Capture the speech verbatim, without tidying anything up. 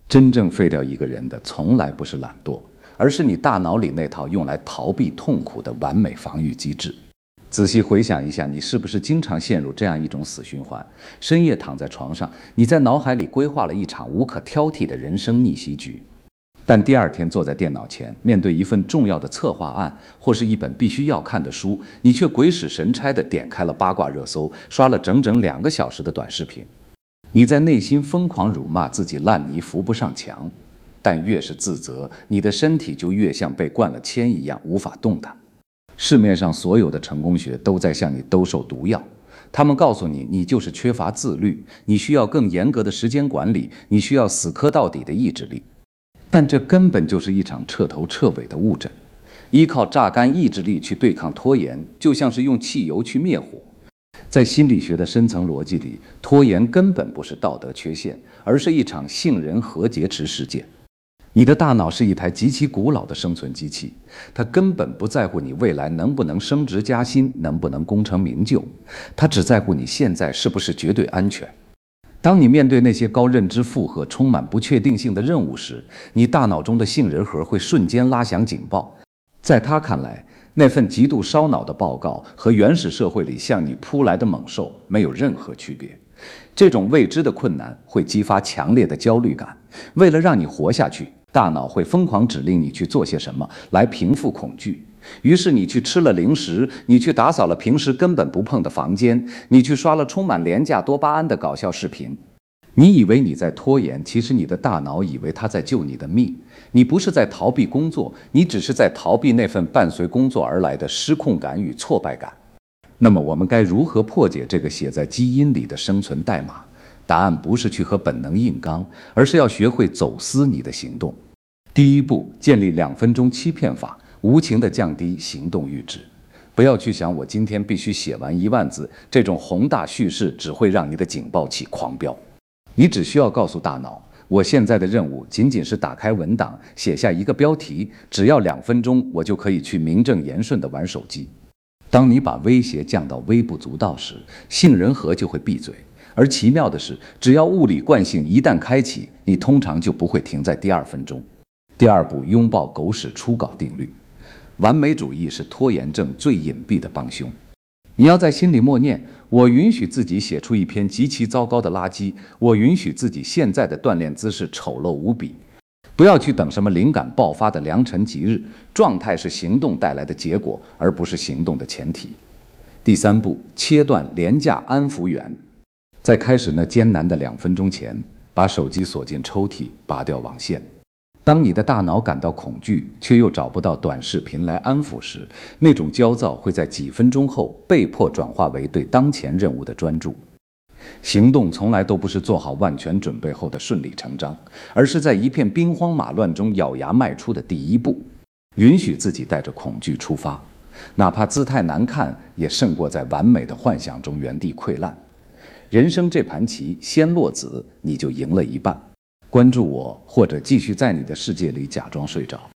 真正废掉一个人的，从来不是懒惰，而是你大脑里那套用来逃避痛苦的完美防御机制。仔细回想一下，你是不是经常陷入这样一种死循环？深夜躺在床上，你在脑海里规划了一场无可挑剔的人生逆袭局，但第二天坐在电脑前，面对一份重要的策划案或是一本必须要看的书，你却鬼使神差地点开了八卦热搜，刷了整整两个小时的短视频。你在内心疯狂辱骂自己烂泥扶不上墙，但越是自责，你的身体就越像被灌了铅一样无法动弹。市面上所有的成功学都在向你兜售毒药，他们告诉你，你就是缺乏自律，你需要更严格的时间管理，你需要死磕到底的意志力。但这根本就是一场彻头彻尾的误诊。依靠榨干意志力去对抗拖延，就像是用汽油去灭火。在心理学的深层逻辑里，拖延根本不是道德缺陷，而是一场杏仁核劫持事件。你的大脑是一台极其古老的生存机器，它根本不在乎你未来能不能升职加薪，能不能功成名就，它只在乎你现在是不是绝对安全。当你面对那些高认知负荷、充满不确定性的任务时，你大脑中的杏仁核会瞬间拉响警报。在他看来，那份极度烧脑的报告和原始社会里向你扑来的猛兽没有任何区别。这种未知的困难会激发强烈的焦虑感，为了让你活下去，大脑会疯狂指令你去做些什么来平复恐惧。于是你去吃了零食，你去打扫了平时根本不碰的房间，你去刷了充满廉价多巴胺的搞笑视频。你以为你在拖延，其实你的大脑以为它在救你的命。你不是在逃避工作，你只是在逃避那份伴随工作而来的失控感与挫败感。那么我们该如何破解这个写在基因里的生存代码？答案不是去和本能硬刚，而是要学会走私你的行动。第一步，建立两分钟欺骗法，无情地降低行动阈值。不要去想我今天必须写完一万字，这种宏大叙事只会让你的警报器狂飙。你只需要告诉大脑，我现在的任务仅仅是打开文档，写下一个标题，只要两分钟，我就可以去名正言顺地玩手机。当你把威胁降到微不足道时，杏仁核就会闭嘴。而奇妙的是，只要物理惯性一旦开启，你通常就不会停在第二分钟。第二步，拥抱狗屎初稿定律。完美主义是拖延症最隐蔽的帮凶。你要在心里默念，我允许自己写出一篇极其糟糕的垃圾，我允许自己现在的锻炼姿势丑陋无比。不要去等什么灵感爆发的良辰吉日，状态是行动带来的结果，而不是行动的前提。第三步，切断廉价安抚源。在开始那艰难的两分钟前，把手机锁进抽屉，拔掉网线。当你的大脑感到恐惧，却又找不到短视频来安抚时，那种焦躁会在几分钟后被迫转化为对当前任务的专注。行动从来都不是做好万全准备后的顺理成章，而是在一片兵荒马乱中咬牙迈出的第一步。允许自己带着恐惧出发，哪怕姿态难看，也胜过在完美的幻想中原地溃烂。人生这盘棋先落子，你就赢了一半。关注我，或者继续在你的世界里假装睡着。